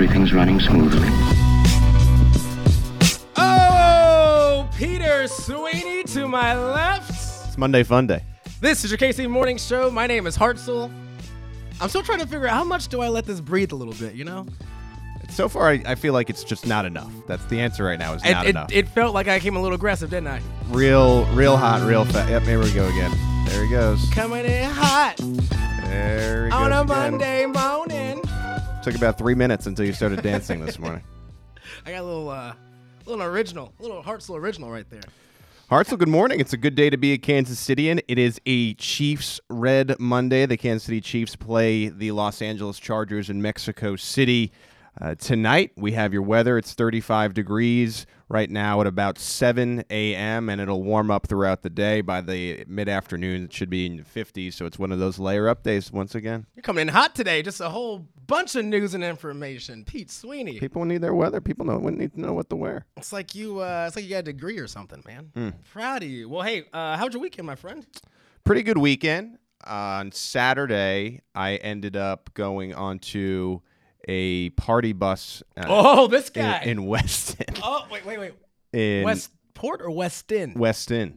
everything's running smoothly. Oh, Peter Sweeney to my left. It's Monday Fun Day. This is your KC Morning Show. My name is Hartzell. I'm still trying to figure out how much do I let this breathe a little bit, you know? So far, I feel like it's just not enough. That's the answer right now is not enough. It felt like I came a little aggressive, didn't I? Real hot, real fast. Yep, here we go again. There he goes. Coming in hot There he goes on a again. Monday morning. Took about 3 minutes until you started dancing this morning. I got a little original, a little Hartzell original right there. Hartzell, good morning. It's a good day to be a Kansas Cityan. It is a Chiefs Red Monday. The Kansas City Chiefs play the Los Angeles Chargers in Mexico City. Tonight, we have your weather. It's 35 degrees right now at about 7 a.m., and it'll warm up throughout the day. By the mid-afternoon, it should be in the 50s, so it's one of those layer-up days once again. You're coming in hot today. Just a whole bunch of news and information. Pete Sweeney. People need their weather. People need to know what to wear. It's like you got a degree or something, man. Proud of you. Well, hey, how'd your weekend, my friend? Pretty good weekend. On Saturday, I ended up going onto a party bus This guy. in Weston. Oh, wait. In Westport or Weston? Weston.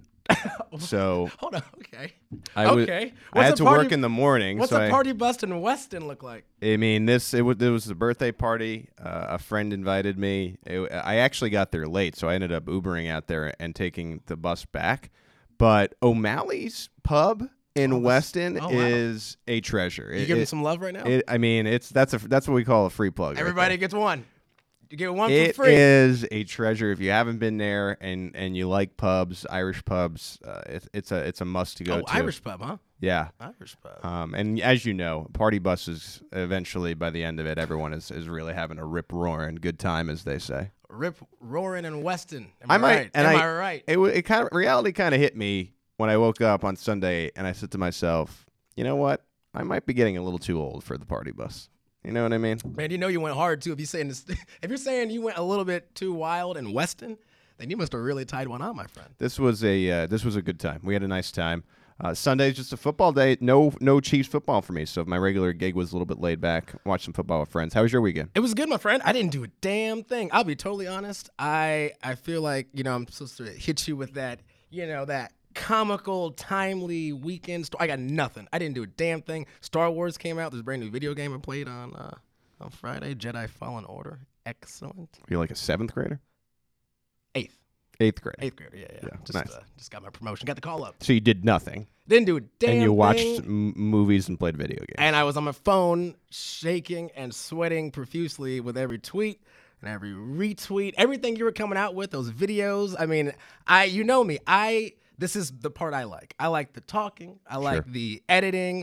So Hold on. Okay. I had to work in the morning. What's so a party bus in Weston look like? I mean, it was a birthday party. A friend invited me. I actually got there late, so I ended up Ubering out there and taking the bus back. But O'Malley's Pub in Weston is a treasure. You give me some love right now? That's what we call a free plug. Everybody gets one. You get one It for free. It is a treasure. If you haven't been there and you like pubs, Irish pubs, it's a must to go to. Irish pub, huh? Yeah. Irish pub. And as you know, party buses, eventually by the end of it, everyone is really having a rip-roaring good time, as they say. Rip roaring in Weston. Am I right? Reality kind of hit me when I woke up on Sunday, and I said to myself, you know what? I might be getting a little too old for the party bus. You know what I mean? Man, you know you went hard too. If you're saying you went a little bit too wild in Weston, then you must have really tied one on, my friend. This was a good time. We had a nice time. Sunday's just a football day. No Chiefs football for me. So my regular gig was a little bit laid back. Watched some football with friends. How was your weekend? It was good, my friend. I didn't do a damn thing. I'll be totally honest. I feel like I'm supposed to hit you with that. That comical, timely weekend story. I got nothing. I didn't do a damn thing. Star Wars came out. There's a brand new video game I played on Friday. Jedi Fallen Order. Excellent. You're like a 7th grader? 8th. 8th grade. 8th grader, yeah. Nice. Just got my promotion. Got the call up. So you did nothing. Didn't do a damn thing. And you watched movies and played video games. And I was on my phone shaking and sweating profusely with every tweet and every retweet. Everything you were coming out with, those videos. I mean, you know me. This is the part I like. I like the talking. I like the editing.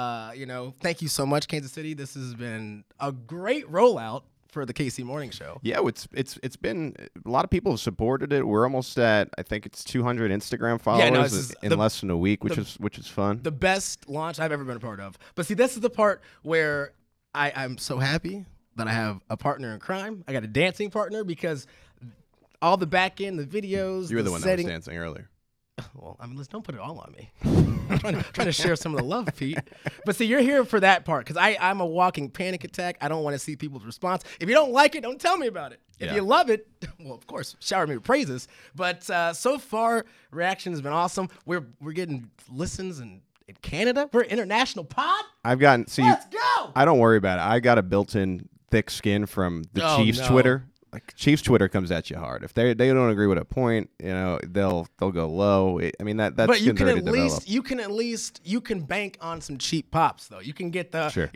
Thank you so much, Kansas City. This has been a great rollout for the KC Morning Show. Yeah, it's been a lot of people have supported it. We're almost at, I think it's 200 Instagram followers in less than a week, which is fun. The best launch I've ever been a part of. But see, this is the part where I'm so happy that I have a partner in crime. I got a dancing partner because all the back end, the videos, you were the one that was setting. dancing earlier. Well, let's don't put it all on me. I'm trying to share some of the love, Pete. But see, you're here for that part because I'm a walking panic attack. I don't want to see people's response. If you don't like it, don't tell me about it. If you love it, well, of course, shower me with praises. But so far, reaction has been awesome. We're getting listens in Canada. We're an international pod. Let's go. I don't worry about it. I got a built-in thick skin from the Chiefs Twitter. Like Chiefs Twitter comes at you hard. If they don't agree with a point, they'll go low. That's but you can at least you can bank on some cheap pops though. You can get the Sure.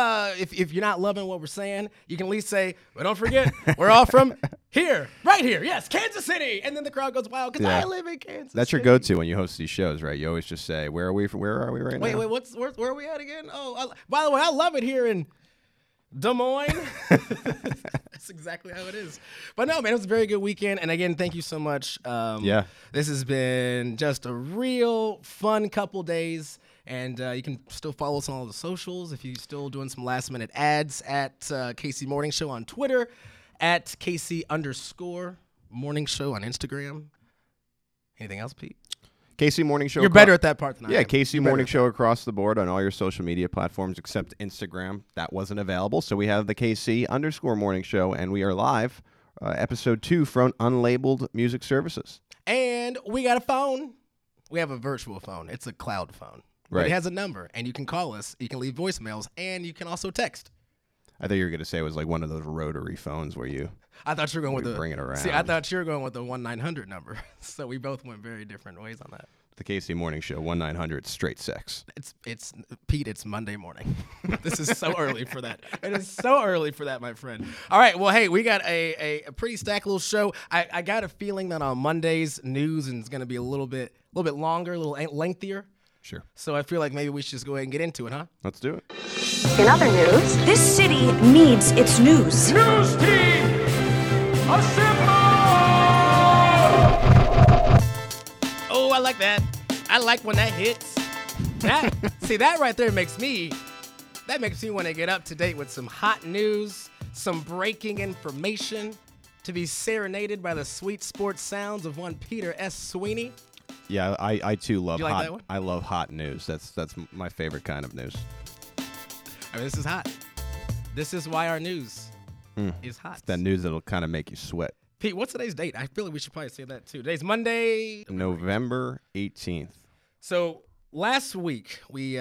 If you're not loving what we're saying, you can at least say, well, don't forget we're all from here, right here. Yes, Kansas City, and then the crowd goes wild because I live in Kansas. That's City. your go-to when you host these shows, right? You always just say, where are we right now? Wait, where are we at again? Oh, by the way, I love it here in Des Moines. That's exactly how it is. But no, man, it was a very good weekend. And again, thank you so much. This has been just a real fun couple days. And you can still follow us on all the socials if you're still doing some last minute ads at KC Morning Show on Twitter, at KC_Morning Show on Instagram. Anything else, Pete? KC Morning Show. You're better at that part than I am. Yeah, KC Morning Show across the board on all your social media platforms except Instagram. That wasn't available. So we have the KC_Morning Show, and we are live, episode 2 from Unlabeled Music Services. And we got a phone. We have a virtual phone. It's a cloud phone. Right. It has a number, and you can call us. You can leave voicemails, and you can also text. I thought you were going to say it was like one of those rotary phones where you. I thought you were going with the bring it around. See, I thought you were going with the 1-900 number. So we both went very different ways on that. The KC Morning Show 1-900 straight sex. It's Pete. It's Monday morning. This is so early for that. It is so early for that, my friend. All right. Well, hey, we got a pretty stacked little show. I got a feeling that on Mondays news is going to be a little bit longer, a little lengthier. Sure. So I feel like maybe we should just go ahead and get into it, huh? Let's do it. In other news, this city needs its news. News team, assemble! Oh, I like that. I like when that hits. That right there makes me want to get up to date with some hot news, some breaking information, to be serenaded by the sweet sports sounds of one Peter S. Sweeney. Yeah, I too love like hot. That one? I love hot news. That's my favorite kind of news. I mean, this is hot. This is why our news is hot. It's that news that'll kind of make you sweat. Pete, what's today's date? I feel like we should probably say that too. Today's Monday, November 18th. So last week we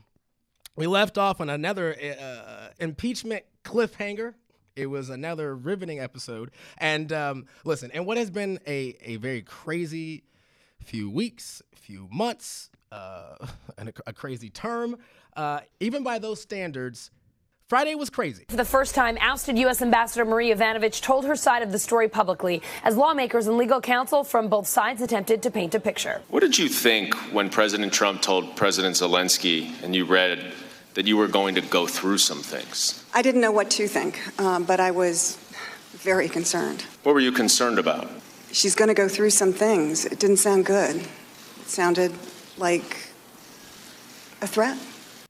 left off on another impeachment cliffhanger. It was another riveting episode. And listen, and what has been a very crazy few weeks, few months, and a crazy term, even by those standards, Friday was crazy. For the first time, ousted U.S. Ambassador Marie Yovanovitch told her side of the story publicly as lawmakers and legal counsel from both sides attempted to paint a picture. What did you think when President Trump told President Zelensky and you read that you were going to go through some things? I didn't know what to think, but I was very concerned. What were you concerned about? She's going to go through some things. It didn't sound good. It sounded like a threat.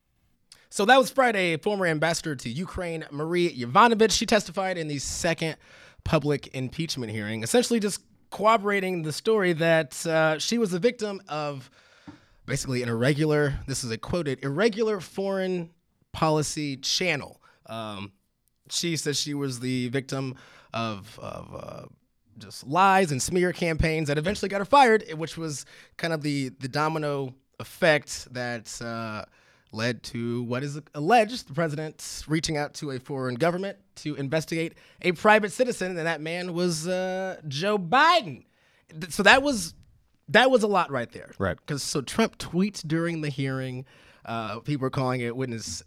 So that was Friday. Former ambassador to Ukraine, Marie Yovanovitch, she testified in the second public impeachment hearing, essentially just corroborating the story that she was the victim of basically an irregular, this is a quoted, irregular foreign policy channel. She says she was the victim of just lies and smear campaigns that eventually got her fired, which was kind of the domino effect that led to what is alleged the president reaching out to a foreign government to investigate a private citizen, and that man was Joe Biden. So that was a lot right there. Right. Because so Trump tweets during the hearing. People were calling it witness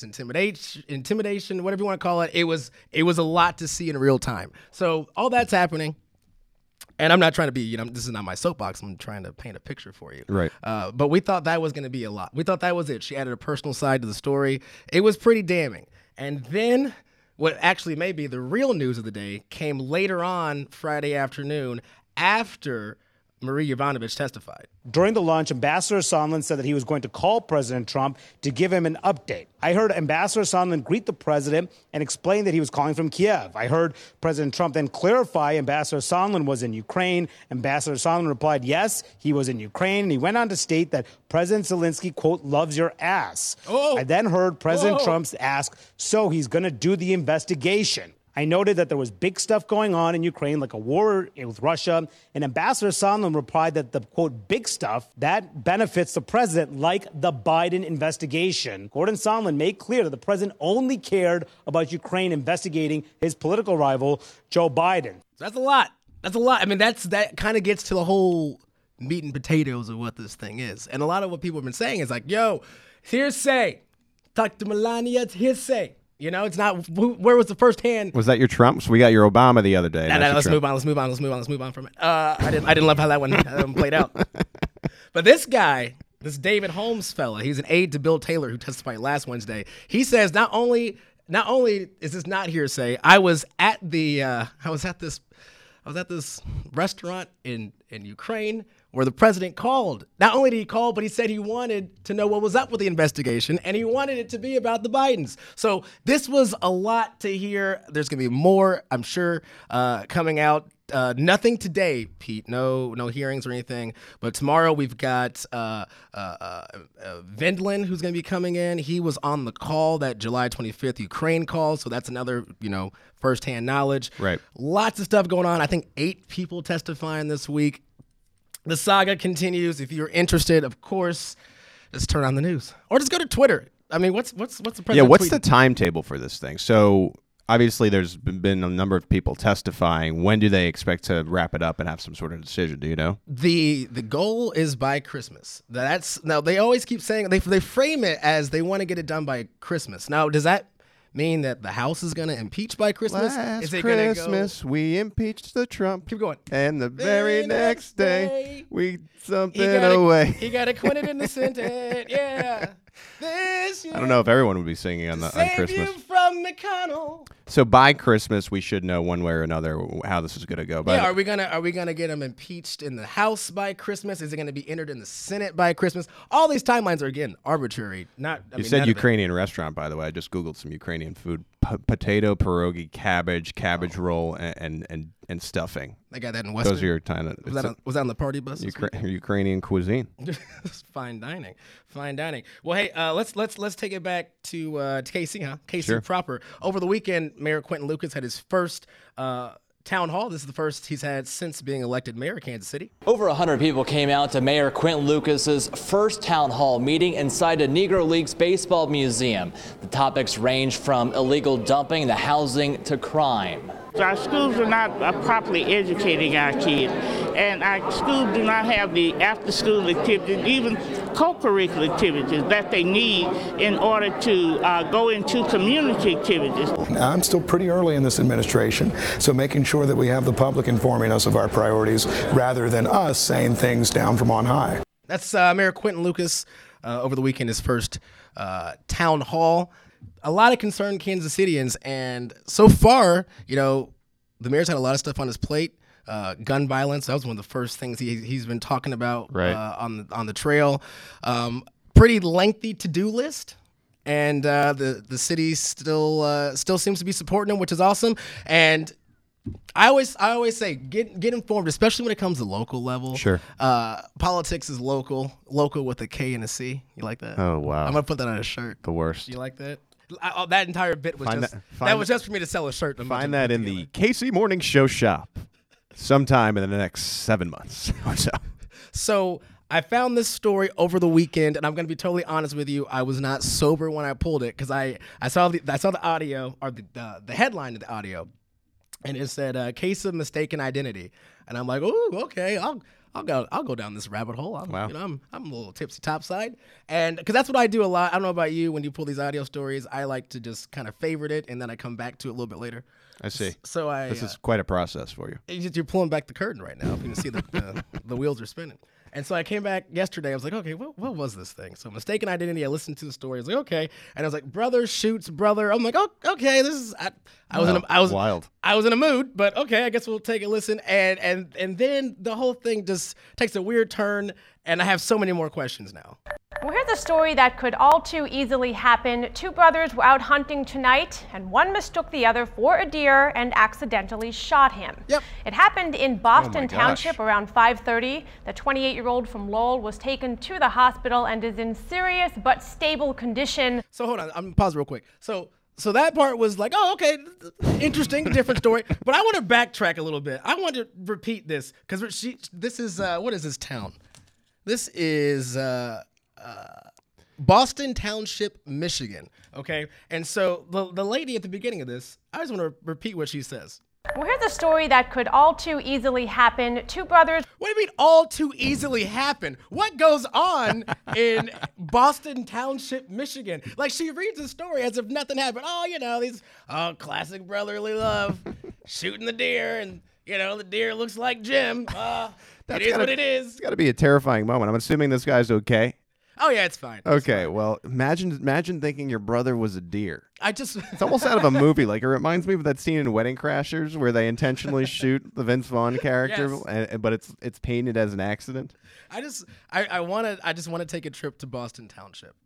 intimidation, whatever you want to call it. It was a lot to see in real time. So all that's happening. And I'm not trying to be, this is not my soapbox. I'm trying to paint a picture for you. Right. But we thought that was going to be a lot. We thought that was it. She added a personal side to the story. It was pretty damning. And then what actually may be the real news of the day came later on Friday afternoon after Marie Yovanovitch testified. During the lunch, Ambassador Sondland said that he was going to call President Trump to give him an update. I heard Ambassador Sondland greet the president and explain that he was calling from Kiev. I heard President Trump then clarify Ambassador Sondland was in Ukraine. Ambassador Sondland replied, yes, he was in Ukraine. And he went on to state that President Zelensky, quote, loves your ass. Oh. I then heard President Trump ask, so he's going to do the investigation. I noted that there was big stuff going on in Ukraine, like a war with Russia, and Ambassador Sondland replied that the, quote, big stuff, that benefits the president, like the Biden investigation. Gordon Sondland made clear that the president only cared about Ukraine investigating his political rival, Joe Biden. That's a lot. That's a lot. I mean, that kind of gets to the whole meat and potatoes of what this thing is. And a lot of what people have been saying is like, yo, it's hearsay. Talk to Melania, it's hearsay. It's not, where was the first hand? Was that your Trump? So we got your Obama the other day. No, let's move on from it. I didn't love how that one played out. But this guy, this David Holmes fella, he's an aide to Bill Taylor who testified last Wednesday. He says not only is this not hearsay, I was at this restaurant in Ukraine where the president called. Not only did he call, but he said he wanted to know what was up with the investigation, and he wanted it to be about the Bidens. So this was a lot to hear. There's going to be more, I'm sure, coming out Nothing today, Pete. No hearings or anything. But tomorrow we've got Vendlin, who's going to be coming in. He was on the call, that July 25th Ukraine call. So that's another, firsthand knowledge. Right. Lots of stuff going on. I think 8 people testifying this week. The saga continues. If you're interested, of course, just turn on the news or just go to Twitter. I mean, what's the president? Yeah, what's tweeting? the timetable for this thing? So obviously, there's been a number of people testifying. When do they expect to wrap it up and have some sort of decision? Do you know? The goal is by Christmas. Now they always keep saying they frame it as they want to get it done by Christmas. Now, does that mean that the House is going to impeach by Christmas? Last Christmas, we impeached the Trump. Keep going. And the very next day, we something away. away. He got acquitted in the Senate. Yeah. This year, I don't know if everyone would be singing on Christmas. You from McConnell. So by Christmas, we should know one way or another how this is going to go. Yeah, are we gonna get him impeached in the House by Christmas? Is it going to be entered in the Senate by Christmas? All these timelines are again arbitrary. You said Ukrainian restaurant, by the way. I just googled some Ukrainian food: potato, pierogi, cabbage roll, and stuffing. I got that in Western. Those are your time. Was that on the party bus? Ukrainian cuisine. Fine dining. Well, hey, let's take it back to KC, huh? KC Sure. proper. Over the weekend, Mayor Quentin Lucas had his first town hall. This is the first he's had since being elected mayor of Kansas City. Over 100 people came out to Mayor Quentin Lucas's first town hall meeting inside a Negro Leagues baseball museum. The topics range from illegal dumping to housing to crime. Our schools are not properly educating our kids, and our schools do not have the after-school activities, even co-curricular activities that they need in order to go into community activities. I'm still pretty early in this administration, so making sure that we have the public informing us of our priorities rather than us saying things down from on high. That's Mayor Quentin Lucas over the weekend, his first town hall. A lot of concerned Kansas Cityans, and so far, the mayor's had a lot of stuff on his plate. Gun violence, that was one of the first things he's been talking about on the trail. Pretty lengthy to-do list, and the city still seems to be supporting him, which is awesome. And I always say get informed, especially when it comes to local level. Sure. Politics is local with a K and a C. You like that? Oh wow. I'm gonna put that on a shirt. The worst. You like that? That entire bit was was just for me to sell a shirt. Find that in the KC Morning Show shop sometime in the next 7 months or so. So I found this story over the weekend, and I'm going to be totally honest with you. I was not sober when I pulled it because I saw the audio, or the headline of the audio, and it said "case of mistaken identity," and I'm like, "Ooh, okay, I'll go down this rabbit hole." I'm a little tipsy topside, and because that's what I do a lot. I don't know about you. When you pull these audio stories, I like to just kind of favorite it, and then I come back to it a little bit later. I see. So this is quite a process for you. You're pulling back the curtain right now. You can see the wheels are spinning. And so I came back yesterday. I was like, okay, what was this thing? So mistaken identity. I listened to the story. I was like, okay. And I was like, brother shoots brother. I'm like, oh, okay. This is. I was wild. I was in a mood, but okay. I guess we'll take a listen. And then the whole thing just takes a weird turn. And I have so many more questions now. Well, here's a story that could all too easily happen. 2 brothers were out hunting tonight, and one mistook the other for a deer and accidentally shot him. Yep. It happened in Boston Township around 5:30. The 28-year-old from Lowell was taken to the hospital and is in serious but stable condition. So hold on, I'm gonna pause real quick. So that part was like, oh, okay, interesting, different story. But I want to backtrack a little bit. I want to repeat this because this is what is this town? This is Boston Township, Michigan. Okay, and so the lady at the beginning of this, I just want to repeat what she says. Well, here's a story that could all too easily happen. 2 brothers. What do you mean all too easily happen? What goes on in Boston Township, Michigan? Like, she reads the story as if nothing happened. Oh, these classic brotherly love, shooting the deer, and the deer looks like Jim. It is what it is. It's got to be a terrifying moment. I'm assuming this guy's okay. Oh yeah, it's fine. Okay, well, imagine thinking your brother was a deer. It's almost out of a movie. Like, it reminds me of that scene in Wedding Crashers where they intentionally shoot the Vince Vaughn character, yes. But it's painted as an accident. I just want to take a trip to Boston Township.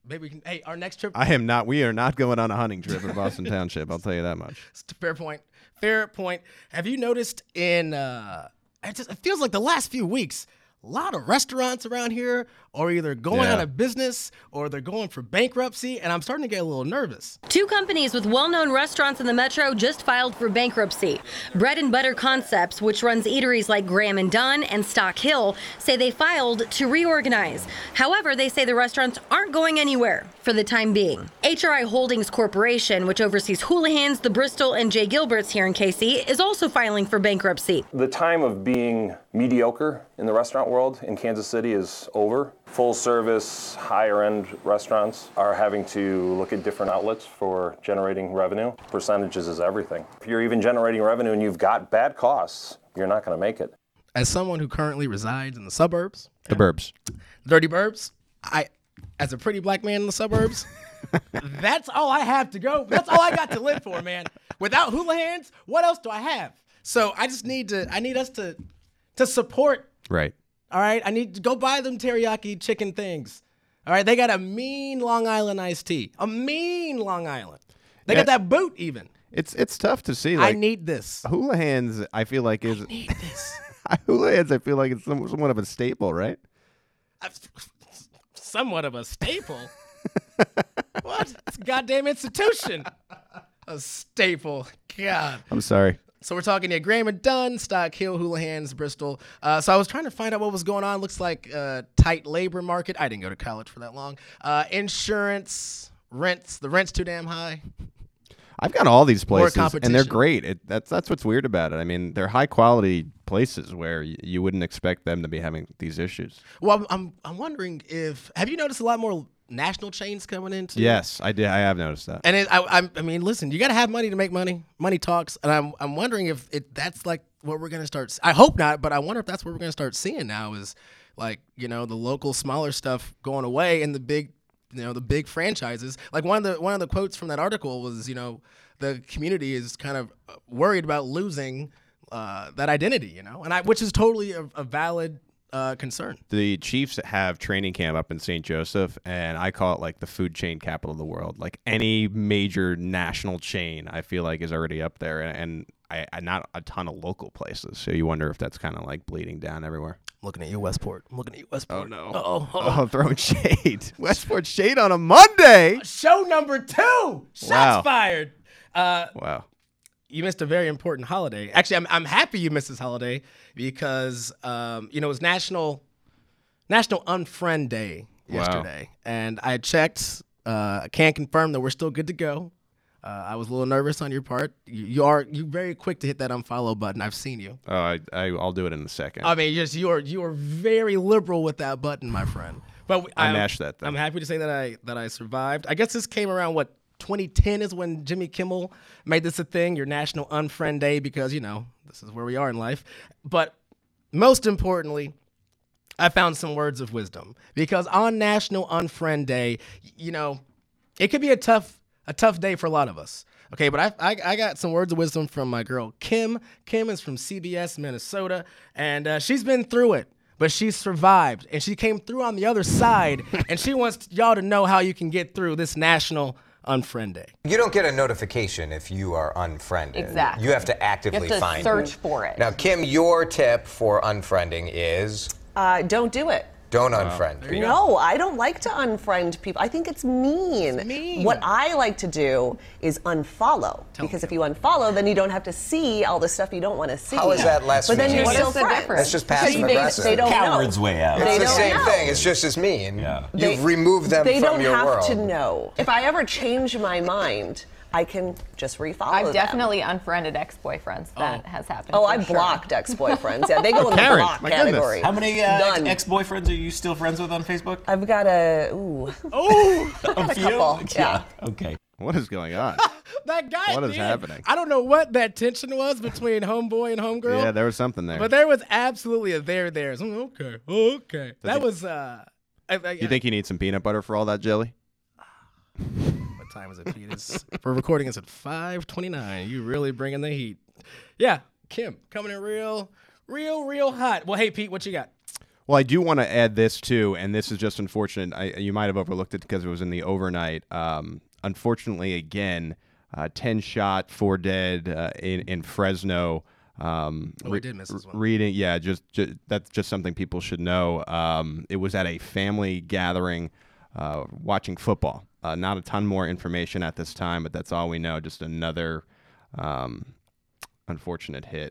maybe we can. Hey, our next trip. I am not. We are not going on a hunting trip in Boston Township. I'll tell you that much. Fair point. Fair point. Have you noticed it feels like the last few weeks, a lot of restaurants around here are either going out of business or they're going for bankruptcy, and I'm starting to get a little nervous. 2 companies with well-known restaurants in the metro just filed for bankruptcy. Bread and Butter Concepts, which runs eateries like Graham and Dunn and Stock Hill, say they filed to reorganize. However, they say the restaurants aren't going anywhere for the time being. HRI Holdings Corporation, which oversees Houlihan's, the Bristol, and Jay Gilbert's here in KC, is also filing for bankruptcy. The time of being mediocre in the restaurant world in Kansas City is over. Full-service, higher-end restaurants are having to look at different outlets for generating revenue. Percentages is everything. If you're even generating revenue and you've got bad costs, you're not going to make it. As someone who currently resides in the suburbs, dirty burbs, as a pretty black man in the suburbs, that's all I have to go. That's all I got to live for, man. Without Houlihan's, what else do I have? So I need us to support. Right. All right, I need to go buy them teriyaki chicken things. All right, they got a mean Long Island iced tea. A mean Long Island. They got that boot even. It's tough to see. I need this. Houlihan's, I feel like is. I need this. Houlihan's, I feel like it's somewhat of a staple, right? Somewhat of a staple. What? It's a goddamn institution. A staple. God. I'm sorry. So we're talking here, Graham and Dunn, Stock Hill, Houlihan's, Bristol. So I was trying to find out what was going on. Looks like tight labor market. I didn't go to college for that long. Insurance, rents. The rent's too damn high. I've got all these places, and they're great. That's what's weird about it. I mean, they're high quality places where you wouldn't expect them to be having these issues. Well, I'm wondering have you noticed a lot more national chains coming into? Yes, I did. I have noticed that. And I mean, listen, you got to have money to make money. Money talks, and I'm wondering if that's like what we're gonna start. I hope not, but I wonder if that's what we're gonna start seeing now is like the local smaller stuff going away and the big franchises. Like one of the quotes from that article was the community is kind of worried about losing that identity, and which is totally a valid concern. The Chiefs have training camp up in St. Joseph, and I call it like the food chain capital of the world. Like any major national chain, I feel like is already up there, and I not a ton of local places. So you wonder if that's kind of like bleeding down everywhere. I'm looking at you, Westport. Oh no! Oh, throwing shade. Westport shade on a Monday. Show number 2. Shots fired. Wow. You missed a very important holiday. Actually, I'm happy you missed this holiday because it was National Unfriend Day yesterday, and I checked. I can't confirm that we're still good to go. I was a little nervous on your part. You're very quick to hit that unfollow button. I've seen you. Oh, I'll do it in a second. I mean, you are very liberal with that button, my friend. But I mashed that thing. I'm happy to say that I survived. I guess this came around 2010 is when Jimmy Kimmel made this a thing, your National Unfriend Day, because this is where we are in life. But most importantly, I found some words of wisdom because on National Unfriend Day, it could be a tough day for a lot of us. Okay, but I got some words of wisdom from my girl Kim. Kim is from CBS, Minnesota, and she's been through it, but she survived, and she came through on the other side, and she wants y'all to know how you can get through this National Unfriend Day. You don't get a notification if you are unfriended. Exactly. You have to actively find it. Search for it. Now, Kim, your tip for unfriending is? Don't do it. Don't unfriend people. No, I don't like to unfriend people. I think it's mean. It's mean. What I like to do is unfollow. Because if you unfollow, then you don't have to see all the stuff you don't want to see. How is that less mean? But then you're still What's the friends. difference? That's just passive aggressive. They don't Coward's know. way out. They It's the don't same know. thing. It's just as mean. Yeah. You've removed them they from your world. don't have to know. If I ever change my mind, I can just refollow I've them. definitely unfriended ex-boyfriends. That has happened. Oh, for I've sure. blocked ex-boyfriends. Yeah, they go in the block category. How many None. ex-boyfriends are you still friends with on Facebook? I've got a couple. Yeah. Okay. What is going on? That guy. What is happening? I don't know what that tension was between homeboy and homegirl. Yeah, there was something there. But there was absolutely a there. So, okay. That was. You think you need some peanut butter for all that jelly? What time is it, Pete? We're recording this at 5:29. You really bringing the heat. Yeah, Kim, coming in real hot. Well, hey, Pete, what you got? Well, I do want to add this too, and this is just unfortunate. You might have overlooked it because it was in the overnight. Unfortunately, again, 10 shot, 4 dead in Fresno. We did miss this one. Reading, just that's just something people should know. It was at a family gathering, watching football. Not a ton more information at this time, but that's all we know. Just another unfortunate hit.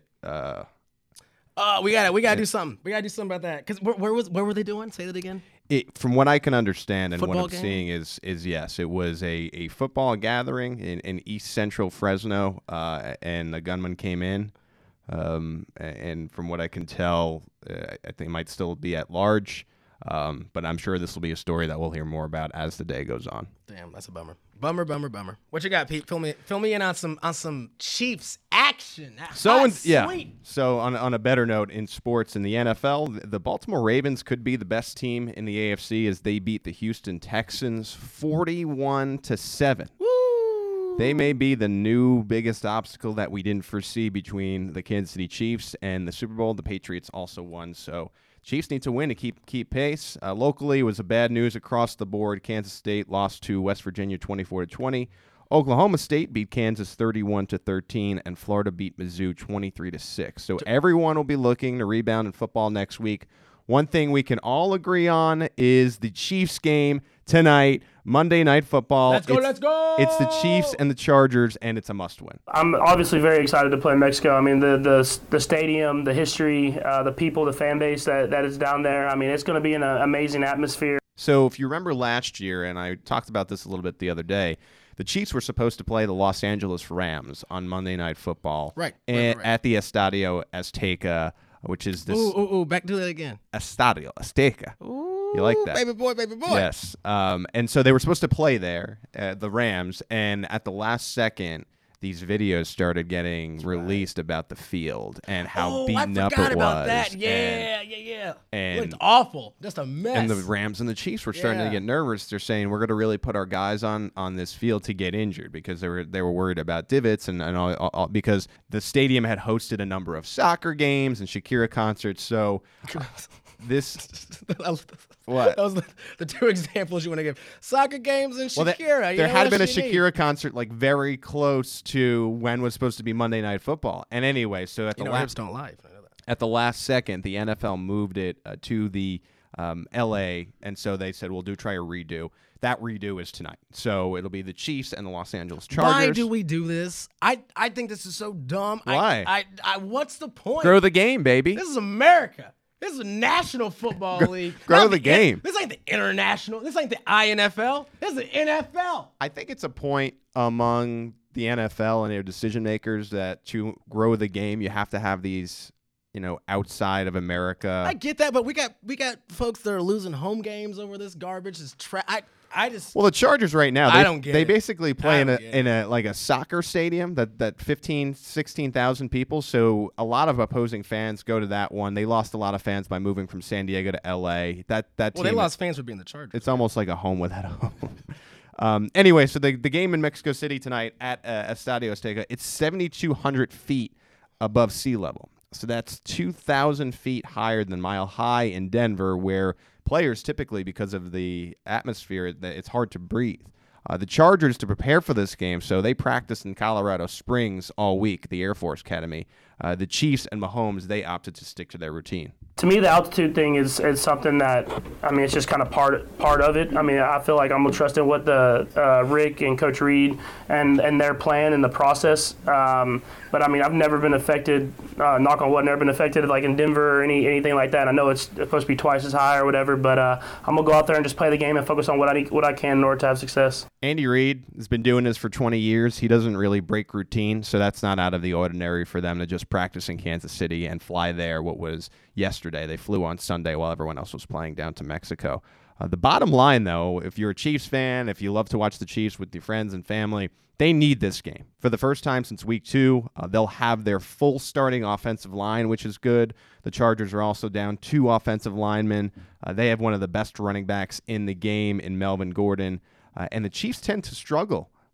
We gotta do something. We gotta do something about that. Because where were they doing? Say that again. From what I can understand and Football what I'm game? seeing is yes, it was a football gathering in East Central Fresno, and the gunman came in. And from what I can tell, I think it might still be at large. But I'm sure this will be a story that we'll hear more about as the day goes on. Damn, that's a bummer. Bummer. What you got, Pete? Fill me in on some Chiefs action. Sweet. So on a better note, in sports in the NFL, the Baltimore Ravens could be the best team in the AFC as they beat the Houston Texans 41-7. They may be the new biggest obstacle that we didn't foresee between the Kansas City Chiefs and the Super Bowl. The Patriots also won, so Chiefs need to win to keep pace. Locally, it was a bad news across the board. Kansas State lost to West Virginia 24-20. Oklahoma State beat Kansas 31-13, and Florida beat Mizzou 23-6. So everyone will be looking to rebound in football next week. One thing we can all agree on is the Chiefs game tonight, Monday Night Football. Let's go! It's the Chiefs and the Chargers, and it's a must-win. I'm obviously very excited to play Mexico. I mean, the stadium, the history, the people, the fan base that is down there. I mean, it's going to be an amazing atmosphere. So if you remember last year, and I talked about this a little bit the other day, the Chiefs were supposed to play the Los Angeles Rams on Monday Night Football at the Estadio Azteca, which is this. Back to that again. Estadio Azteca. You like that? Baby boy. Yes. And so they were supposed to play there, the Rams, and at the last second, these videos started getting released about the field and how beaten up it was. I forgot about that. Yeah. And it looked awful. Just a mess. And the Rams and the Chiefs were starting to get nervous. They're saying we're going to really put our guys on this field to get injured because they were worried about divots and all, because the stadium had hosted a number of soccer games and Shakira concerts. So this. What? That was the two examples you want to give. Soccer games and Shakira. Well, there had been a Shakira concert like very close to when was supposed to be Monday Night Football. And anyway, so at the hips don't lie. I know that. At the last second, the NFL moved it to the L.A., and so they said, we'll try a redo. That redo is tonight. So it'll be the Chiefs and the Los Angeles Chargers. Why do we do this? I think this is so dumb. Why? What's the point? Grow the game, baby. This is America. This is a National Football League. Grow the game. This ain't the international. This ain't the INFL. This is the NFL. I think it's a point among the NFL and their decision makers that to grow the game, you have to have these, outside of America. I get that, but we got folks that are losing home games over this garbage. Well, the Chargers right now, they basically play in a soccer stadium that 16,000 people. So a lot of opposing fans go to that one. They lost a lot of fans by moving from San Diego to LA. They lost fans for being the Chargers. It's almost like a home without a home. Anyway, so the game in Mexico City tonight at Estadio Azteca, it's 7,200 feet above sea level. So that's 2,000 feet higher than Mile High in Denver, where players typically, because of the atmosphere, it's hard to breathe. The Chargers, to prepare for this game, so they practiced in Colorado Springs all week, the Air Force Academy. The Chiefs and Mahomes, they opted to stick to their routine. To me, the altitude thing is something that, it's just kind of part of it. I feel like I'm going to trust in what the Rick and Coach Reed and their plan and the process. But I've never been affected, knock on wood, never been affected like in Denver or anything like that. I know it's supposed to be twice as high or whatever, but I'm going to go out there and just play the game and focus on what I can in order to have success. Andy Reid has been doing this for 20 years. He doesn't really break routine, so that's not out of the ordinary for them to just practice in Kansas City and fly there. What was yesterday, they flew on Sunday while everyone else was playing down to Mexico. The bottom line, though, if you're a Chiefs fan, if you love to watch the Chiefs with your friends and family, they need this game. For the first time since week 2, they'll have their full starting offensive line, which is good. The Chargers are also down 2 offensive linemen. They have one of the best running backs in the game in Melvin Gordon. And the Chiefs tend to struggle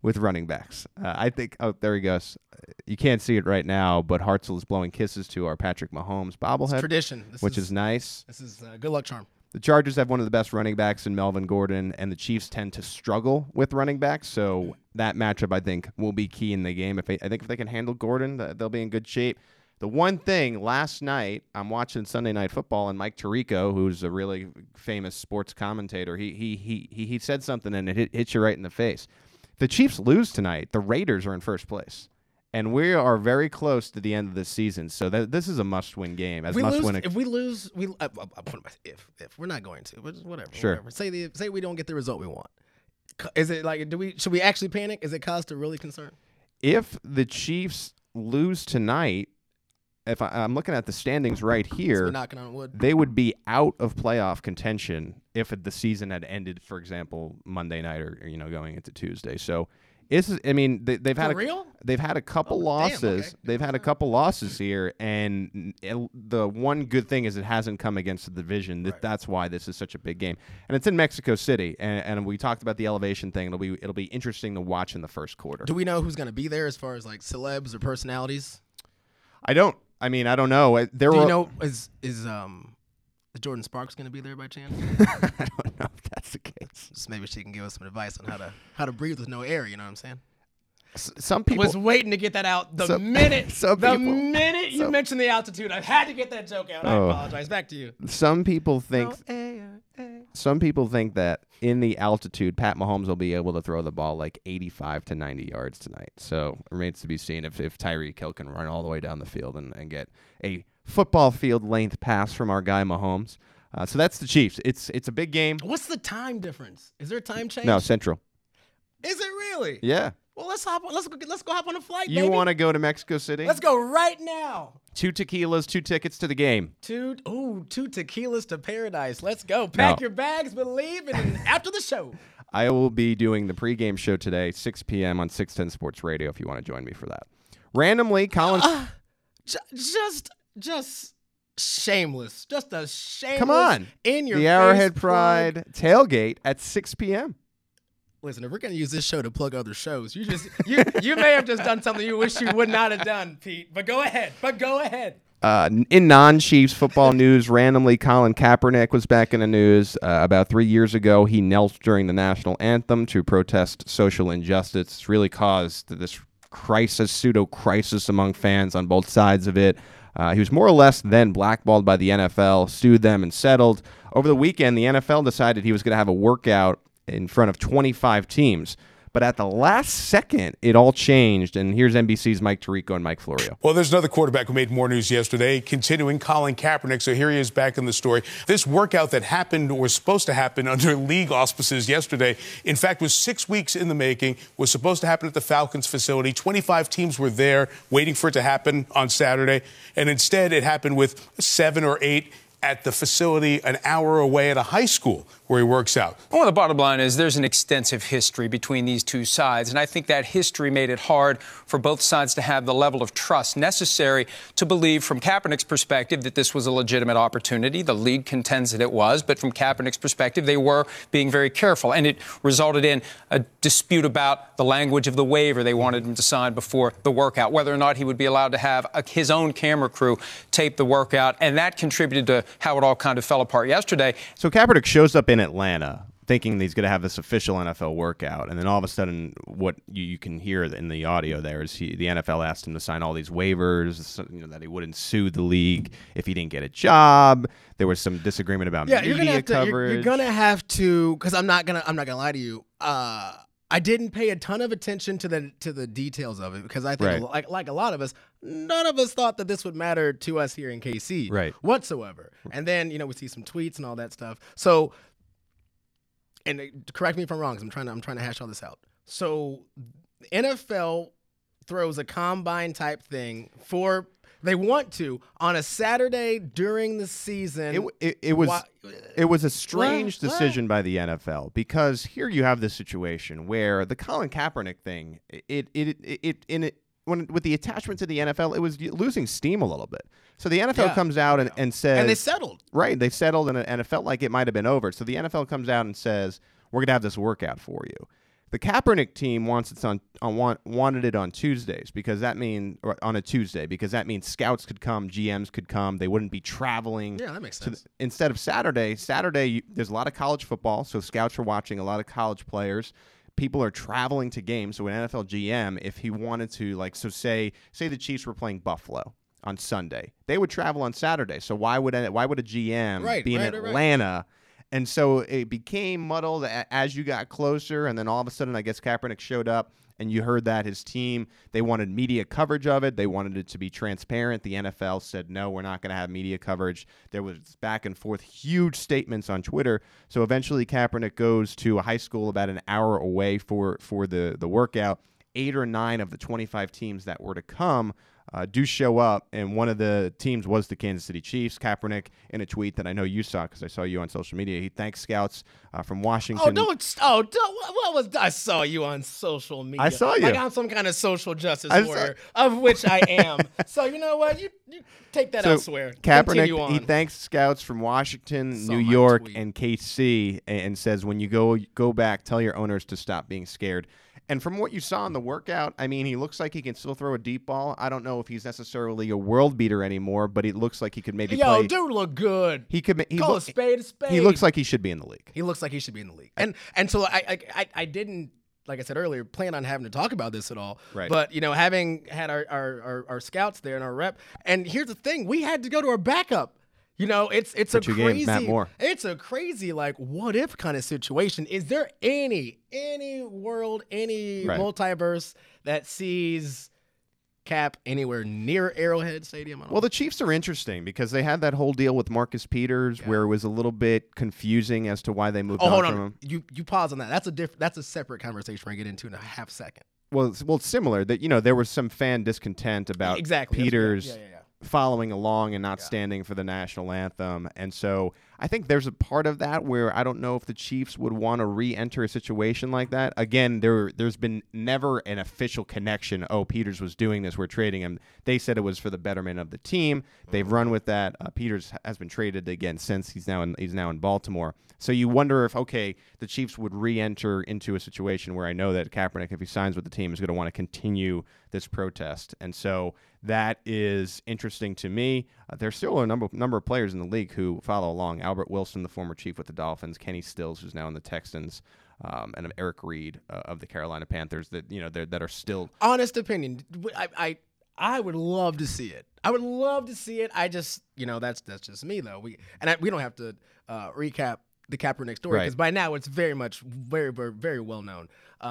with running backs. I think, there he goes. You can't see it right now, but Hartzell is blowing kisses to our Patrick Mahomes bobblehead. It's tradition. Which is nice. This is a good luck charm. The Chargers have one of the best running backs in Melvin Gordon, and the Chiefs tend to struggle with running backs. So that matchup, I think, will be key in the game. I think if they can handle Gordon, they'll be in good shape. The one thing, last night, I'm watching Sunday Night Football, and Mike Tirico, who's a really famous sports commentator, he said something, and it hits you right in the face. If the Chiefs lose tonight, the Raiders are in first place. And we are very close to the end of the season, so this is a must-win game. If we lose, if we're not going to, but whatever. Sure. Whatever. Say we don't get the result we want. Is it like should we actually panic? Is it cause to really concern? If the Chiefs lose tonight, if I'm looking at the standings right here, knocking on wood, they would be out of playoff contention if the season had ended, for example, Monday night or going into Tuesday. So. They've had a couple losses. Okay. They've had a couple losses here, and the one good thing is it hasn't come against the division. Right. That's why this is such a big game, and it's in Mexico City. And we talked about the elevation thing. It'll be interesting to watch in the first quarter. Do we know who's going to be there as far as like celebs or personalities? I don't know. Is Jordan Sparks going to be there by chance? I don't know if that's the case. Just maybe she can give us some advice on how to breathe with no air. You know what I'm saying? Some people was waiting to get that out the minute you mentioned the altitude. I had to get that joke out. I apologize. Back to you. Some people think that in the altitude, Pat Mahomes will be able to throw the ball like 85 to 90 yards tonight. So it remains to be seen if Tyreek Hill can run all the way down the field and get a football field length pass from our guy Mahomes. So that's the Chiefs. It's a big game. What's the time difference? Is there a time change? No, Central. Is it really? Yeah. Well, let's go hop on a flight. You want to go to Mexico City? Let's go right now. 2 tequilas, 2 tickets to the game. 2 tequilas to paradise. Let's go. Pack your bags, believe, and after the show. I will be doing the pregame show today, 6 p.m. on 610 Sports Radio if you want to join me for that. Randomly, Colin. Just shameless. Just a shameless. Come on. In your the face Arrowhead Pride tailgate at 6 p.m. Listen, if we're going to use this show to plug other shows, you may have just done something you wish you would not have done, Pete. But go ahead. In non-Chiefs football news, randomly, Colin Kaepernick was back in the news. About 3 years ago, he knelt during the national anthem to protest social injustice. It's really caused this pseudo-crisis among fans on both sides of it. He was more or less then blackballed by the NFL, sued them, and settled. Over the weekend, the NFL decided he was going to have a workout in front of 25 teams. But at the last second, it all changed. And here's NBC's Mike Tirico and Mike Florio. Well, there's another quarterback who made more news yesterday, continuing Colin Kaepernick. So here he is back in the story. This workout that happened or was supposed to happen under league auspices yesterday, in fact, was 6 weeks in the making, was supposed to happen at the Falcons facility. 25 teams were there waiting for it to happen on Saturday. And instead, it happened with 7 or 8 at the facility an hour away at a high school where he works out. Well, the bottom line is there's an extensive history between these two sides, and I think that history made it hard for both sides to have the level of trust necessary to believe, from Kaepernick's perspective, that this was a legitimate opportunity. The league contends that it was, but from Kaepernick's perspective, they were being very careful, and it resulted in a dispute about the language of the waiver they wanted him to sign before the workout, whether or not he would be allowed to have his own camera crew tape the workout, and that contributed to how it all kind of fell apart yesterday. So Kaepernick shows up in Atlanta thinking that he's going to have this official NFL workout, and then all of a sudden what you can hear in the audio there is the NFL asked him to sign all these waivers, that he wouldn't sue the league if he didn't get a job. There was some disagreement about media coverage. You're gonna have to, because I'm not gonna lie to you. I didn't pay a ton of attention to the details of it because I think, like a lot of us, none of us thought that this would matter to us here in KC whatsoever. And then we see some tweets and all that stuff. So, and correct me if I'm wrong, because I'm trying to hash all this out. So, the NFL throws a combine type thing for. They want to on a Saturday during the season. It was a strange decision by the NFL, because here you have this situation where the Colin Kaepernick thing, with the attachment to the NFL, it was losing steam a little bit. So the NFL comes out and says, and they settled. Right, they settled, and it felt like it might have been over. So the NFL comes out and says, we're going to have this workout for you. The Kaepernick team wanted it on Tuesdays or on a Tuesday because that means scouts could come, GMs could come. They wouldn't be traveling. Yeah, that makes sense. Instead of Saturday, there's a lot of college football, so scouts are watching a lot of college players. People are traveling to games. So an NFL GM, if he wanted to, say the Chiefs were playing Buffalo on Sunday, they would travel on Saturday. So why would a GM be in Atlanta? And so it became muddled as you got closer, and then all of a sudden, I guess Kaepernick showed up, and you heard that his team, they wanted media coverage of it. They wanted it to be transparent. The NFL said, no, we're not going to have media coverage. There was back and forth, huge statements on Twitter. So eventually Kaepernick goes to a high school about an hour away for the workout. 8 or 9 of the 25 teams that were to come do show up, and one of the teams was the Kansas City Chiefs. Kaepernick, in a tweet that I know you saw because I saw you on social media, he thanks scouts from Washington. I saw you on social media. I saw you. Like I'm some kind of social justice warrior, of which I am. So you know what? You take that elsewhere. Kaepernick, he thanks scouts from Washington, New York, and KC, and says, when you go back, tell your owners to stop being scared. And from what you saw in the workout, I mean, he looks like he can still throw a deep ball. I don't know if he's necessarily a world beater anymore, but it looks like he could maybe play. Yo, dude look good. Call a spade a spade. He looks like he should be in the league. He looks like he should be in the league. And so I didn't, like I said earlier, plan on having to talk about this at all. Right. But, having had our scouts there and our rep, and here's the thing, we had to go to our backup. It's a crazy, Matt Moore. It's a crazy, what if kind of situation. Is there any world, any multiverse that sees Cap anywhere near Arrowhead Stadium? Well, the Chiefs are interesting because they had that whole deal with Marcus Peters where it was a little bit confusing as to why they moved on from him. You pause on that. That's a separate conversation we're going to get into in a half second. Well, it's similar that, there was some fan discontent about Peters following along and not standing for the national anthem. And so I think there's a part of that where I don't know if the Chiefs would want to re-enter a situation like that. Again, there's been never an official connection. Oh, Peters was doing this, we're trading him. They said it was for the betterment of the team. They've run with that. Peters has been traded again since he's now in Baltimore. So you wonder if, the Chiefs would re-enter into a situation where I know that Kaepernick, if he signs with the team, is going to want to continue this protest. And so that is interesting to me. There's still a number of players in the league who follow along. Albert Wilson, the former Chief with the Dolphins, Kenny Stills, who's now in the Texans, and Eric Reed of the Carolina Panthers that are still. Honest opinion, I would love to see it. I would love to see it. I just, that's just me though. We don't have to recap the Kaepernick story because by now it's very much very, very, very well known.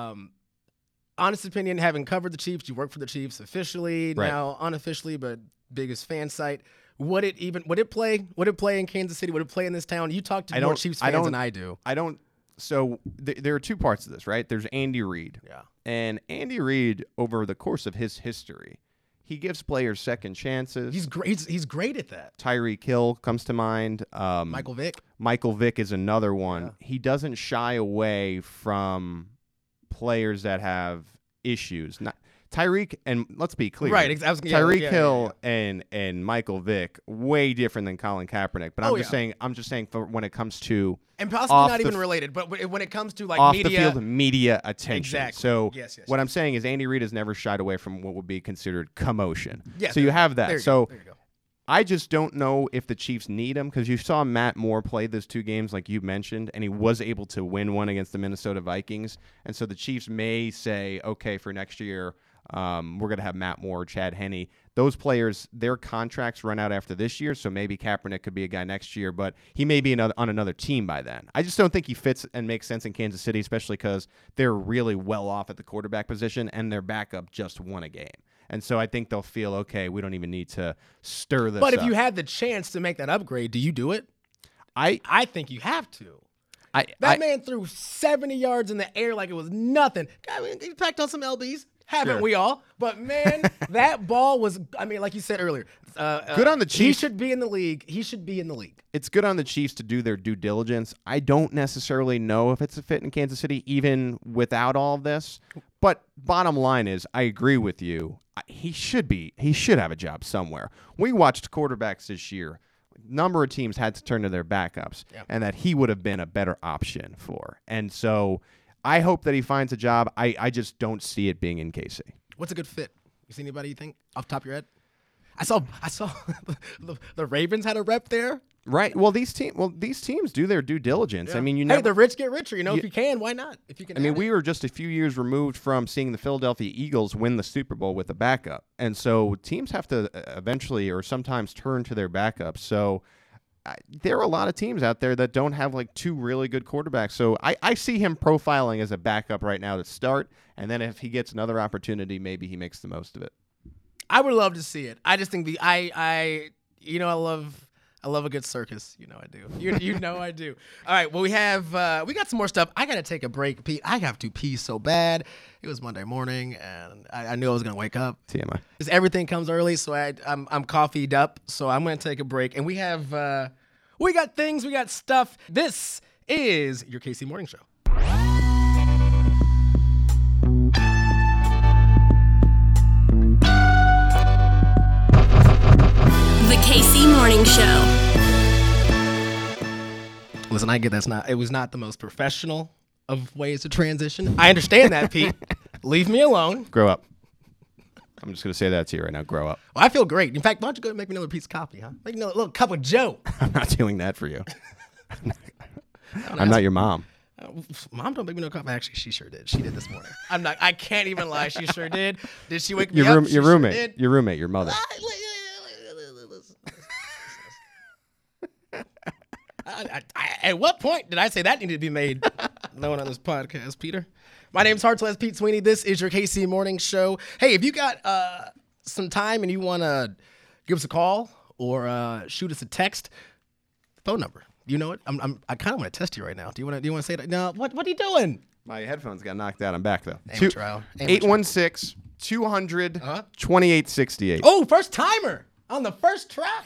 Honest opinion, having covered the Chiefs, you work for the Chiefs officially, now unofficially, but biggest fan site. Would it play in Kansas City? Would it play in this town? You talk to more Chiefs fans than I do. So there are two parts to this, right? There's Andy Reid. Yeah. And Andy Reid, over the course of his history, he gives players second chances. He's great. He's great at that. Tyreek Hill comes to mind. Michael Vick. Michael Vick is another one. Yeah. He doesn't shy away from players that have issues. Tyreek, and let's be clear, Tyreek Hill and Michael Vick, way different than Colin Kaepernick. But I'm just saying for when it comes to and possibly not even related, but when it comes to off media, the field media attention. Exactly. So yes. what I'm saying is Andy Reid has never shied away from what would be considered commotion. Yeah, so you have that. There you go. I just don't know if the Chiefs need him because you saw Matt Moore play those two games like you mentioned, and he was able to win one against the Minnesota Vikings. And so the Chiefs may say, okay, for next year, we're going to have Matt Moore, Chad Henne. Those players, their contracts run out after this year, so maybe Kaepernick could be a guy next year, but he may be on another team by then. I just don't think he fits and makes sense in Kansas City, especially because they're really well off at the quarterback position, and their backup just won a game. And so I think they'll feel, okay, we don't even need to stir this But up. if you had the chance to make that upgrade, do you do it? I think you have to. That man threw 70 yards in the air like it was nothing. I mean, he packed on some LBs. Haven't we all? But, man, that ball was, like you said earlier. Good on the Chiefs. He should be in the league. It's good on the Chiefs to do their due diligence. I don't necessarily know if it's a fit in Kansas City, even without all of this. But bottom line is, I agree with you. He should have a job somewhere. We watched quarterbacks this year. Number of teams had to turn to their backups, and that he would have been a better option for. And so I hope that he finds a job. I just don't see it being in KC. What's a good fit? You see anybody you think off the top of your head? I saw the Ravens had a rep there. Right. Well, these teams do their due diligence. Yeah. I mean, hey, the rich get richer. If you can, why not? If you can. I mean, we were just a few years removed from seeing the Philadelphia Eagles win the Super Bowl with a backup, and so teams have to eventually or sometimes turn to their backups. So there are a lot of teams out there that don't have like two really good quarterbacks. So I see him profiling as a backup right now to start, and then if he gets another opportunity, maybe he makes the most of it. I would love to see it. I just think I love a good circus. I do. You know I do. All right. Well, we got some more stuff. I got to take a break, Pete. I have to pee so bad. It was Monday morning, and I knew I was going to wake up. TMI. Because everything comes early, so I'm coffeeed up. So I'm going to take a break, and we got things, we got stuff. This is your KC Morning Show. The KC Morning Show. Listen, I get it was not the most professional of ways to transition. I understand that, Pete. Leave me alone. Grow up. I'm just going to say that to you right now. Grow up. Well, I feel great. In fact, why don't you go make me another piece of coffee, huh? Make me a little cup of Joe. I'm not doing that for you. I'm not your mom. Mom don't make me no coffee. Actually, she sure did. She did this morning. I can't even lie. She sure did. Did she wake me up? Your roommate. Sure did. Your roommate. Your mother. At what point did I say that needed to be made known on this podcast, Peter? My name's Hartzless Pete Sweeney. This is your KC Morning Show. Hey, if you got some time and you want to give us a call or shoot us a text, phone number. You know it. I kind of want to test you right now. Do you want to say that? No. What are you doing? My headphones got knocked out. I'm back though. 816-200-2868. Oh, first timer on the first try.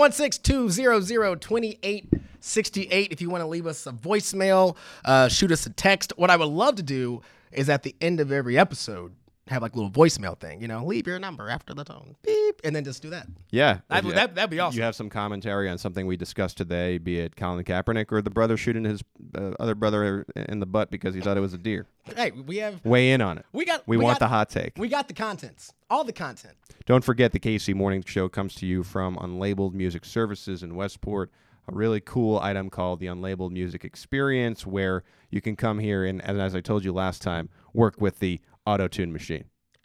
816-200-2868. If you want to leave us a voicemail, shoot us a text. What I would love to do is at the end of every episode have like a little voicemail thing. Leave your number after the tone. Beep. And then just do that. Yeah. That'd be awesome. You have some commentary on something we discussed today, be it Colin Kaepernick or the brother shooting his other brother in the butt because he thought it was a deer. Hey, we have... Weigh in on it. We want the hot take. We got the contents. All the content. Don't forget the KC Morning Show comes to you from Unlabeled Music Services in Westport, a really cool item called the Unlabeled Music Experience, where you can come here and as I told you last time, work with the auto-tune machine.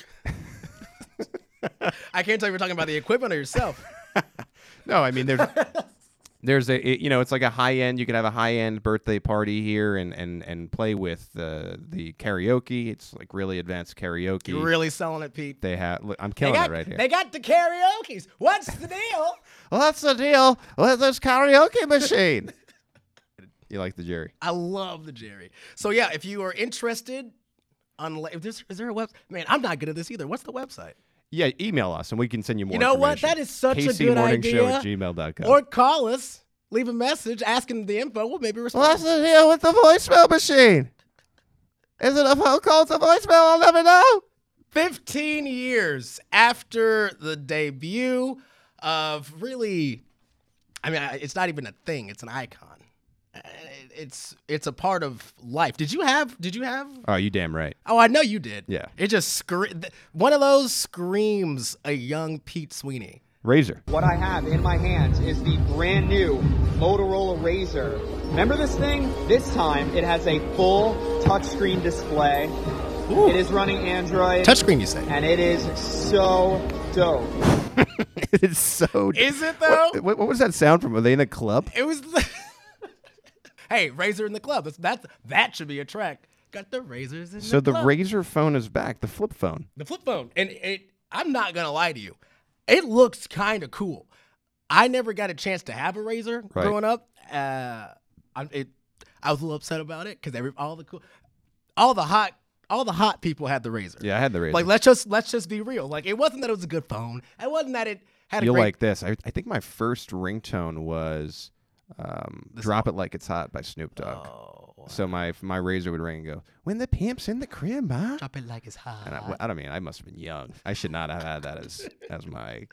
I can't tell if you're talking about the equipment or yourself. No, I mean there's it's like a high-end. You could have a high-end birthday party here and play with the karaoke. It's like really advanced karaoke. You're really selling it, Pete. I'm killing it right here. They got the karaoke's. What's the deal? What's the deal with this karaoke machine? You like the Jerry? I love the Jerry. So yeah, if you are interested, is there a website? Man, I'm not good at this either. What's the website? Yeah, email us and we can send you more. You know what? That is such a good idea. KCMorningshow@gmail.com. Or call us, leave a message asking the info. We'll maybe respond. What's the deal with the voicemail machine? Is it a phone call to voicemail? I'll never know. 15 years after the debut of really, it's not even a thing. It's an icon. It's a part of life. Did you have? Oh, you damn right. Oh, I know you did. Yeah. It just one of those screams a young Pete Sweeney. Razr. What I have in my hands is the brand new Motorola Razr. Remember this thing? This time it has a full touchscreen display. Ooh. It is running Android. Touchscreen, you say? And it is so dope. It is so dope. Is it though? What was that sound from? Were they in a club? It was. Hey, Razr in the club. That should be a track. Got the Razrs in the club. So the Razr phone is back. The flip phone. The flip phone. And I'm not going to lie to you. It looks kind of cool. I never got a chance to have a Razr growing up. I was a little upset about it because all the hot people had the Razr. Yeah, I had the Razr. Like let's just be real. Like it wasn't that it was a good phone. It wasn't that it had You'll like this. I think my first ringtone was Drop It Like It's Hot by Snoop Dogg. Oh, wow. So my Razr would ring and go, when the pimp's in the crib, huh? Drop it like it's hot. And I don't mean, I must have been young. I should not have had that as my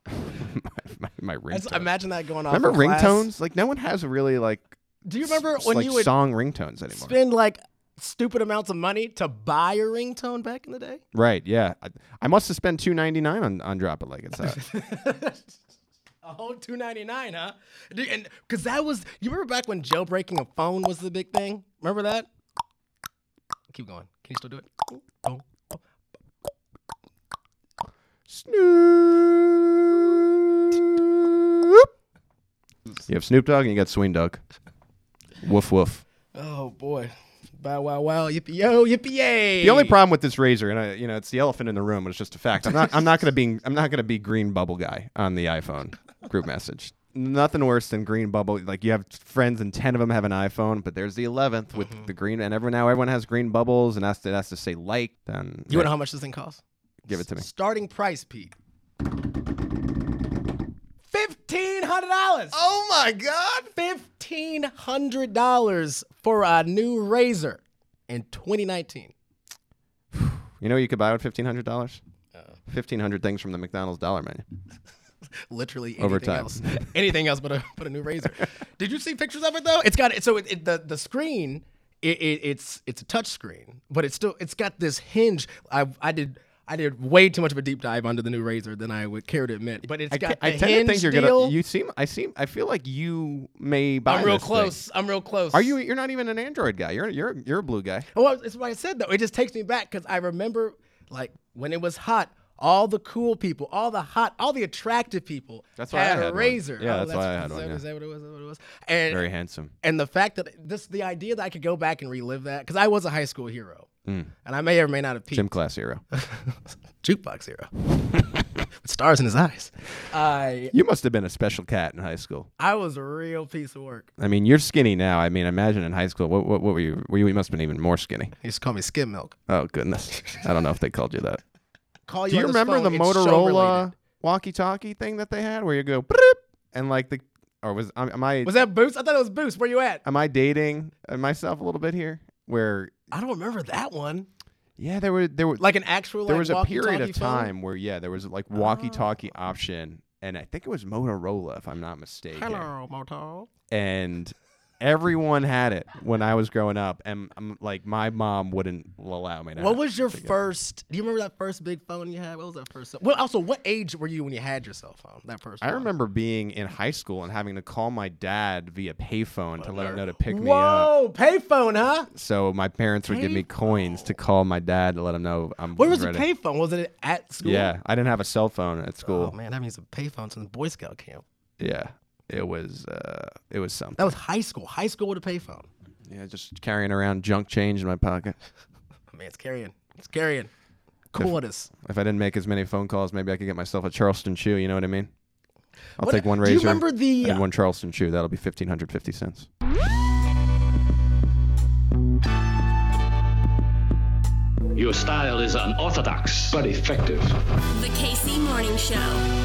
my ringtone. Imagine that going on. Remember ringtones? Like no one has really like. Do you remember when you would song ringtones anymore? Spend like stupid amounts of money to buy a ringtone back in the day? Right, yeah. I must have spent $2.99 on Drop It Like It's Hot. A whole $2.99, huh? And because that was, you remember back when jailbreaking a phone was the big thing? Remember that? Keep going. Can you still do it? Oh. Snoop. You have Snoop Dogg and you got Swing Dog. Woof woof. Oh boy. Bow wow wow, yippee yo, yippee yay. The only problem with this razor, and it's the elephant in the room, but it's just a fact. I'm not gonna be green bubble guy on the iPhone group message. Nothing worse than green bubble. Like, you have friends and 10 of them have an iPhone, but there's the 11th with the green, and everyone has green bubbles and has to say like. Then you want to know how much this thing costs? Give it to me. Starting price, Pete. $1,500. Oh my God! $1,500 for a new razor in 2019. You know what you could buy with $1,500? 1,500 things from the McDonald's dollar menu. Literally anything Over time. else. Anything else but a new razor. Did you see pictures of it though? It's got the screen. It's a touch screen, but it's got this hinge. I did way too much of a deep dive onto the new razor than I would care to admit. But it's got the hinge tend to think you're deal. I feel like you may buy. I'm real this close. thing. I'm real close. Are you? You're not even an Android guy. You're a blue guy. Well, it's what I said though. It just takes me back because I remember like when it was hot. All the cool people, all the attractive people that's why had I a had razor. One. Yeah, that's why I had one. Is that what it was? And, very handsome. And the fact that the idea that I could go back and relive that, because I was a high school hero, and I may or may not have peaked. Gym class hero. Jukebox hero. With stars in his eyes. You must have been a special cat in high school. I was a real piece of work. I mean, you're skinny now. I mean, imagine in high school. What were you? You must have been even more skinny. He used to call me skim milk. Oh, goodness. I don't know if they called you that. Do you remember phone, the Motorola walkie-talkie thing that they had, where you go and like the, or was that Boost? I thought it was Boost. Where you at? Am I dating myself a little bit here? Where I don't remember that one. Yeah, there were like an actual. There was a period of phone? time where there was like walkie-talkie option, and I think it was Motorola, if I'm not mistaken. Hello, Motorola. And everyone had it when I was growing up, and like my mom wouldn't allow me to. What was your first? Do you remember that first big phone you had? What was that first? Well, also, what age were you when you had your cell phone? That first. I remember being in high school and having to call my dad via payphone to let him know to pick me up. Whoa, payphone, huh? So my parents would give me coins to call my dad to let him know I'm. Where was ready. the payphone? Was it at school? Yeah, I didn't have a cell phone at school. Oh man, that means a payphone since Boy Scout camp. Yeah. It was something. That was high school. High school with a payphone. Yeah, just carrying around junk change in my pocket. Man, it's carrying. Cool with us. If I didn't make as many phone calls, maybe I could get myself a Charleston chew. You know what I mean? I'll take one razor. Do you remember and one Charleston chew. That'll be $1,550. Your style is unorthodox, but effective. The KC Morning Show.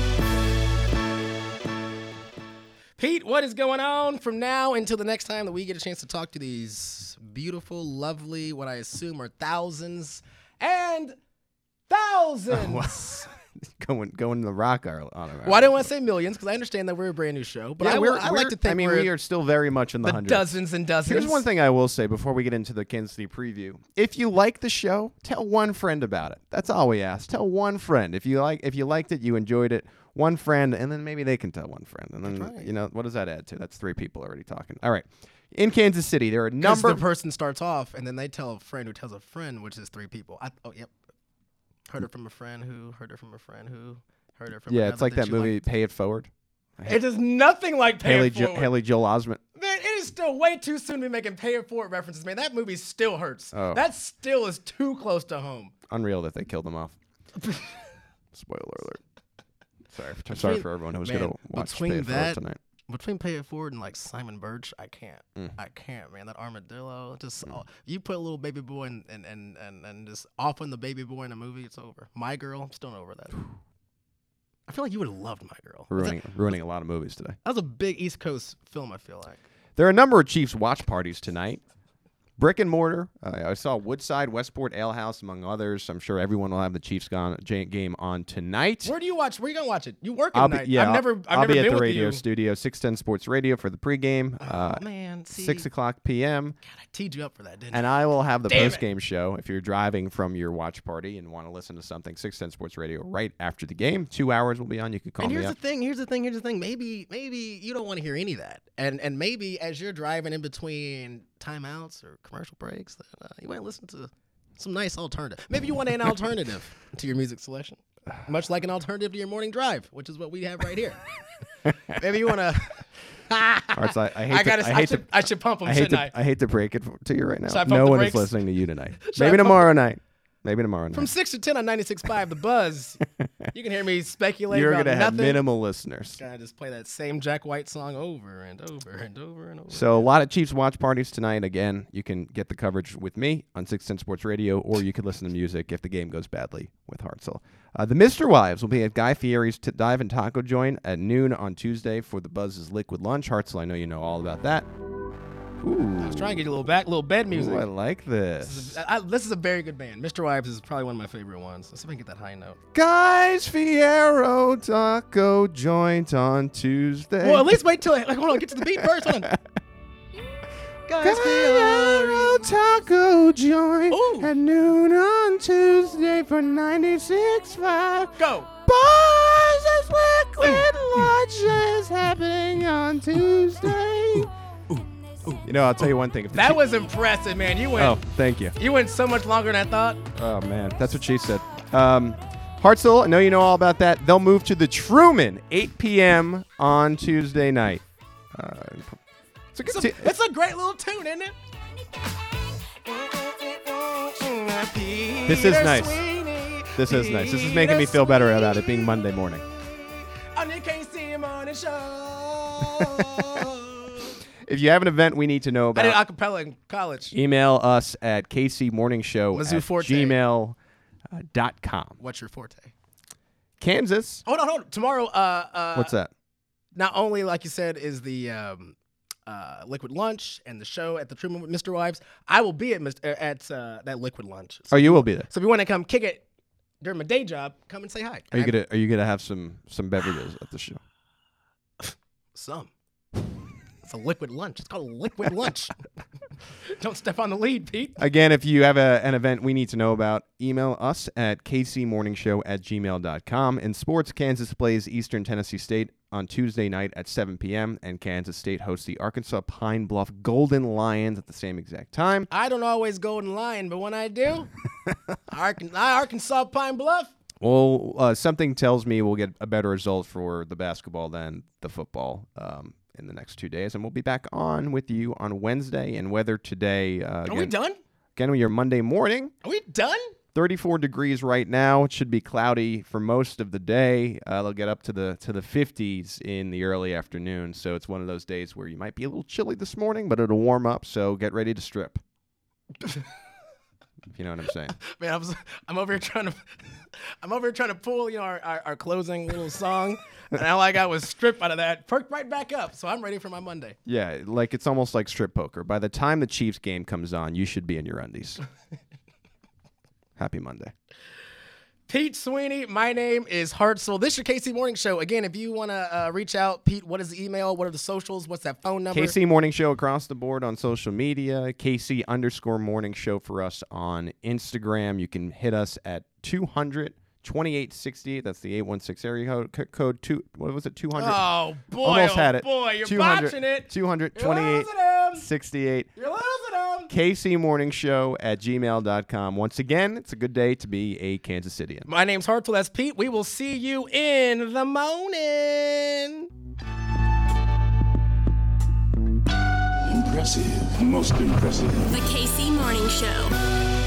Pete, what is going on from now until the next time that we get a chance to talk to these beautiful, lovely, what I assume are thousands and thousands. Going the rock on it. Well, I didn't want to say millions because I understand that we're a brand new show, but I like to think we are still very much in the hundreds. Dozens and dozens. Here's one thing I will say before we get into the Kansas City preview. If you like the show, tell one friend about it. That's all we ask. Tell one friend. If you liked it, you enjoyed it, one friend, and then maybe they can tell one friend. And then, right. What does that add to? That's 3 people already talking. All right. In Kansas City, there are a number. Because the person starts off, and then they tell a friend who tells a friend, which is 3 people. Yep. Heard it from a friend who heard it from a friend who heard it from another. Yeah, it's like that movie, liked. Pay It Forward. It is nothing like Pay It Forward. Haley Joel Osment. Man, it is still way too soon to be making Pay It Forward references, man. That movie still hurts. Oh. That still is too close to home. Unreal that they killed him off. Spoiler alert. Sorry for everyone who was going to watch Pay It Forward tonight. Between Pay It Forward and like Simon Birch, I can't. I can't, man. That armadillo, you put a little baby boy and just off on the baby boy in a movie, it's over. My Girl, I'm still not over that. I feel like you would have loved My Girl. Ruining a lot of movies today. That was a big East Coast film, I feel like. There are a number of Chiefs watch parties tonight. Brick and mortar. I saw Woodside, Westport Ale House, among others. I'm sure everyone will have the Chiefs game on tonight. Where do you watch? Where are you gonna watch it? You work at night. I'll be been at the with radio you. studio, 610 Sports Radio for the pregame. Man, see, 6 o'clock p.m. God, I teed you up for that, didn't And I? I will have the Damn postgame show if you're driving from your watch party and want to listen to something. 610 Sports Radio right after the game. 2 hours will be on. You can call me up. Here's the thing. Maybe you don't want to hear any of that, and maybe as you're driving in between timeouts or commercial breaks, you might listen to some nice alternative. Maybe you want an alternative to your music selection, much like an alternative to your morning drive, which is what we have right here. Maybe you want to. I should pump them, shouldn't I? I hate to break it to you right now. Should I pump No the one brakes? is listening to you tonight. Should I Maybe pump tomorrow night. Maybe tomorrow night. From 6 to 10 on 96.5, The Buzz. You can hear me speculate You're about gonna have nothing. minimal listeners. Gonna just play that same Jack White song over and over and over and over. So a lot of Chiefs watch parties tonight. Again, you can get the coverage with me on 610 Sports Radio, or you can listen to music if the game goes badly with Hartzell. The Mr. Wives will be at Guy Fieri's Dive and Taco Joint at noon on Tuesday for the Buzz's Liquid Lunch. Hartzell, I know you know all about that. Ooh. I was trying to get you a little bed music. Ooh, I like this. This is a very good band. Mr. Wives is probably one of my favorite ones. Let's see if I can get that high note. Guy's Fiero Taco Joint on Tuesday. Well, at least wait till hold on, get to the beat first. Hold on. Guys Fiero Taco Joint at noon on Tuesday for 96.5. Go. Buzz's Liquid Lunch is happening on Tuesday. You know, I'll tell you one thing. That was impressive, man. You went. Oh, thank you. You went so much longer than I thought. Oh, man. That's what she said. Hartzell, I know you know all about that. They'll move to the Truman, 8 p.m. on Tuesday night. It's a great little tune, isn't it? This is nice. This is nice. This is making me feel better about it being Monday morning. On the KC Morning Show. If you have an event we need to know about, I did acapella in college. Email us at kcmorningshow@gmail.com. What's your forte? Kansas. Hold on. Tomorrow. What's that? Not only, like you said, is the Liquid Lunch and the show at the Truman with Mr. Wives. I will be at that Liquid Lunch. So you will be there. So if you want to come kick it during my day job, come and say hi. Are you gonna have some beverages at the show? Some. It's a liquid lunch. It's called a liquid lunch. Don't step on the lead, Pete. Again, if you have an event we need to know about, email us at kcmorningshow@gmail.com. In sports, Kansas plays Eastern Tennessee State on Tuesday night at 7 p.m., and Kansas State hosts the Arkansas Pine Bluff Golden Lions at the same exact time. I don't always Golden Lion, but when I do, Arkansas Pine Bluff. Well, something tells me we'll get a better result for the basketball than the football in the next 2 days, and we'll be back on with you on Wednesday. And weather today. Are we done? Again, your Monday morning. Are we done? 34 degrees right now. It should be cloudy for most of the day. They'll get up to the 50s in the early afternoon. So it's one of those days where you might be a little chilly this morning, but it'll warm up. So get ready to strip. If you know what I'm saying. Man, I'm over here trying to pull our closing little song, and all I got was strip out of that. Perked right back up, so I'm ready for my Monday. Yeah, like it's almost like strip poker. By the time the Chiefs game comes on, you should be in your undies. Happy Monday. Pete Sweeney, my name is Hartzell. This is your KC Morning Show. Again, if you want to reach out, Pete, what is the email? What are the socials? What's that phone number? KC Morning Show across the board on social media. KC_Morning Show for us on Instagram. You can hit us at 200-2868. That's the 816 area code. What was it? 200. Oh boy! Almost had it. Boy, you're 200, botching it. 200-2868. You're losing them. KCMorningshow@gmail.com. Once again, it's a good day to be a Kansas Cityan. My name's Hartzell. That's Pete. We will see you in the morning. Impressive. Most impressive. The KC Morning Show.